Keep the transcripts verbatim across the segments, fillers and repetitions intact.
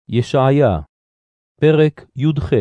ישעיה, פרק י"ח.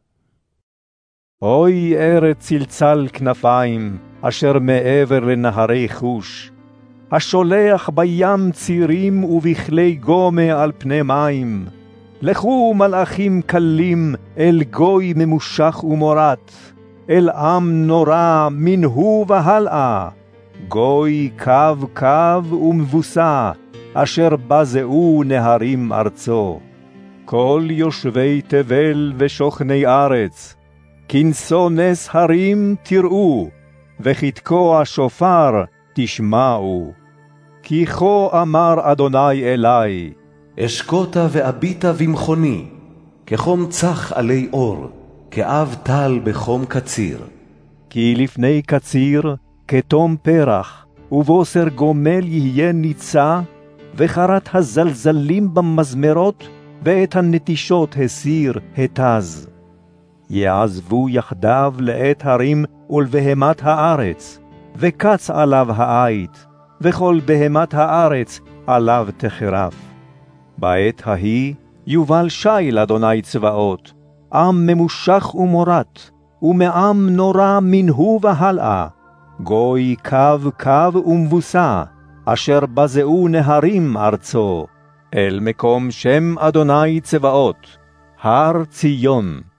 אוי ארץ צלצל כנפיים, אשר מעבר לנהרי חוש, השולח בים צירים ובכלי גומה על פני מים. לכו מלאכים קלים אל גוי ממושך ומורת, אל עם נורא מנהו והלאה. גוי קו קו ומבוסה, אשר בזעו נהרים ארצו. כל יושבי תבל ושוכני ארץ, כנסו נס הרים תראו, וכתקוע שופר תשמעו. כי כה אמר אדוני אלי, אשקוטה ואביטה במכוני, כחום צח עלי אור, כאב טל בחום קציר. כי לפני קציר, כתום פרח, ובוסר גומל יהיה ניצה, וחרת הזלזלים במזמרות, ואת הנטישות הסיר התז. יעזבו יחדיו לעת הרים ולבהמת הארץ, וקץ עליו העית, וכל בהמת הארץ עליו תחרף. בעת ההיא יובל שיל אדוני צבאות, עם ממושך ומורת, ומעם נורא מנהו והלאה, גוי קו קו ומבוסה, אשר בזעו נהרים ארצו, אל מקום שם אדוני צבאות, הר ציון.